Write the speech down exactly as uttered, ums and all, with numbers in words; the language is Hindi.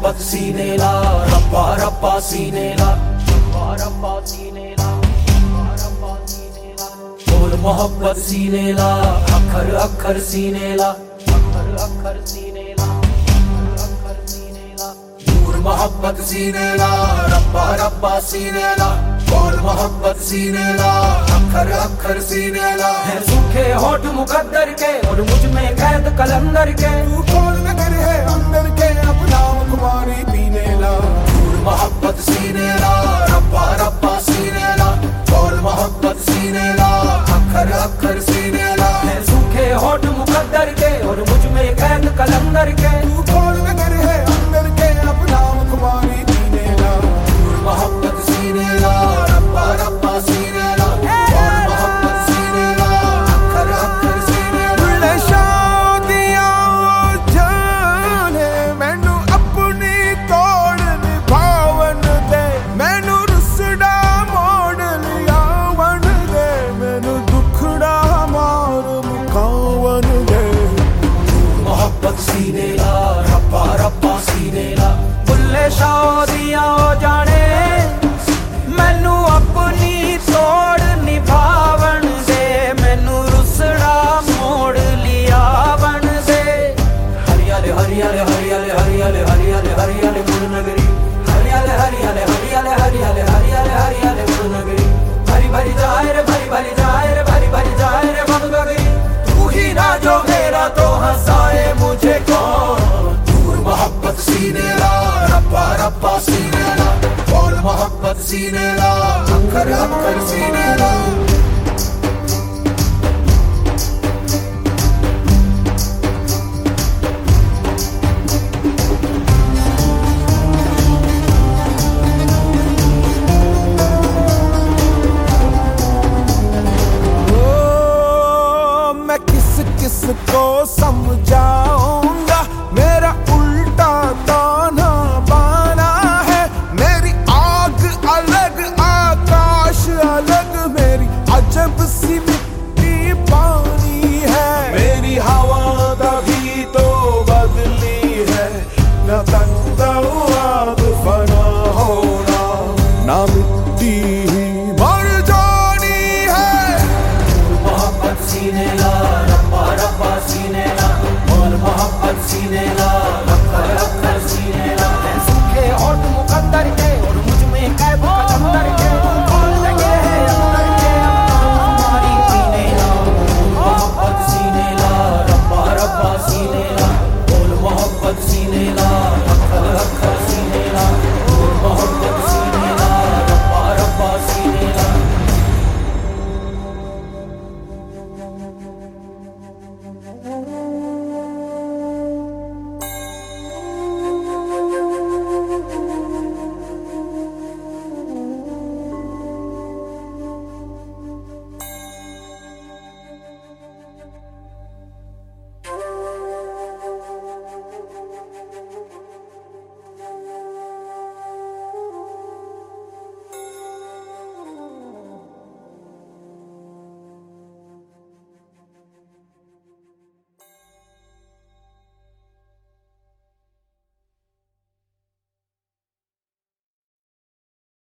मोहब्बत सीने ला, रब्बा रब्बा सीने ला, रब्बा रब्बा सीने ला, रब्बा रब्बा सीने ला। बोल मोहब्बत सीने ला, अखर अखर सीने ला, अखर अखर सीने ला, अखर अखर सीने ला। नूर मोहब्बत सीने ला, रब्बा रब्बा सीने ला, बोल मोहब्बत सीने ला, अखर अखर सीने ला। है सूखे होठ मुकद्दर के और मुझ में कैद कलंदर के, तू खोल नगर है अंदर के, अपना कुमारी पीने ला। नूर मोहब्बत सीने ला, रब्बा रब्बा सीने ला, बोल मोहब्बत सीने ला, अखर अखर सीने ला। है सूखे होठ मुकद्दर के और मुझ में कैद कलंदर के, तू खोल नगर है अंदर के, अपना कुमारी पीने ला। नूर मोहब्बत सीने ला, रब्बा रब्बा सीने ला, बोल मोहब्बत सीने ला, अखर अखर सीने ला। बुले शादियां जाने मैनू अपनी तोड़ निभावन दे, मैनू रुसड़ा मोड़ लिया वन दे, मैनू दुखड़ा मार मुकावन दे। मोहब्बत सीने ला, रब्बा रब्बा सीने ला। बुल्ले शादियां हो जाने मैनू अपनी तोड़ निभावन दे, मैनू रुसड़ा मोड़ लिया वन दे। हरियाले हरियाले हरियाले हरियाले हरियाले हरियाले गुरुनगरी, हरियाले हरियाले हरियाले हरियाले हरियाले हरियाले गुरुनगरी। भरी भरी जाए रे भरी भरी जाए रे भरी भरी जाए रे भगगरी। तू ही ना जो मेरा तो हंसाए मुझे कौन। नूर मोहब्बत सीने ला, रब्बा रब्बा सीने ला, बोल मोहब्बत सीने ला, अखर अखर सीने ला। ओ मैं किस किस को समझाऊंगा, मेरा उल्टा ताना बाना है। मेरी आग अलग आकाश अलग, मेरी अजब सी मिट्टी पानी है। मेरी हवा तभी तो बदली है, न तन आग फना होना, ना मिट्टी ही मर जानी है। मोहब्बत सीने ला, रब्बा रब्बा सीने ला, बोल मोहब्बत सीने ला,